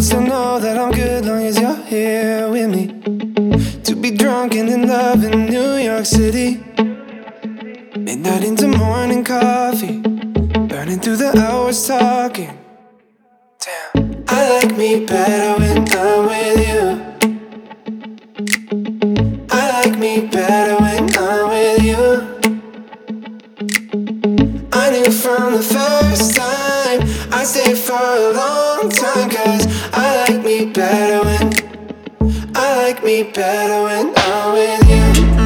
still know that I'm good long as you're here with me. To be drunk and in love in New York City. Midnight into morning coffee, burning through the hours talking. Damn, I like me better when I'm with you. I like me better when I'm with you. I knew from the first time I'd stay for a long time, 'cause I like me better when I'm with you.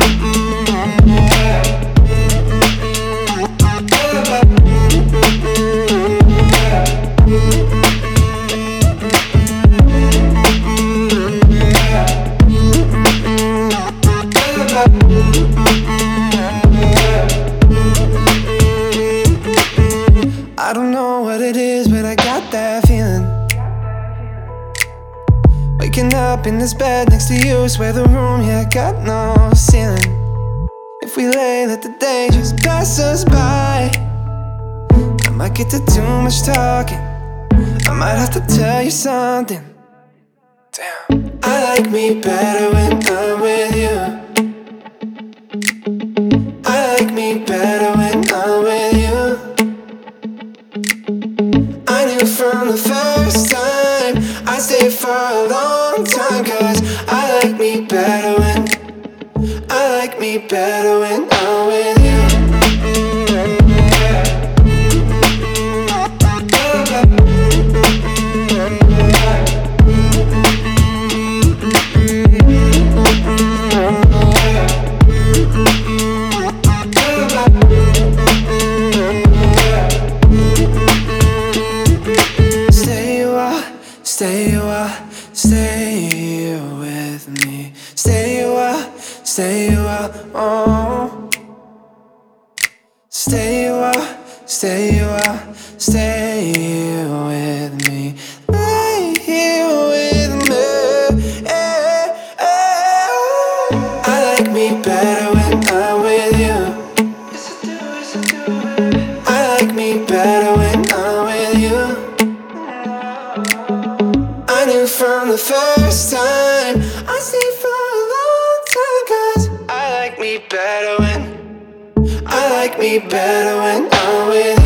I don't know what it is, but I got that feeling. Waking up in this bed next to you, swear the room, yeah, got no ceiling. If we lay, let the day just pass us by. I might get to too much talking, I might have to tell you something. Damn, I like me better when I'm with you. I like me better when I'm with you. I knew from the first time I'd stay for a long time, 'cause I like me better when I'm with you. Stay with me. Stay a while, oh. Stay a while, stay with me. Lay here with me. I like me better when I'm with you. I like me better when I'm with you. I knew from the first time I stayed for a long time, 'cause I like me better when I'm with you.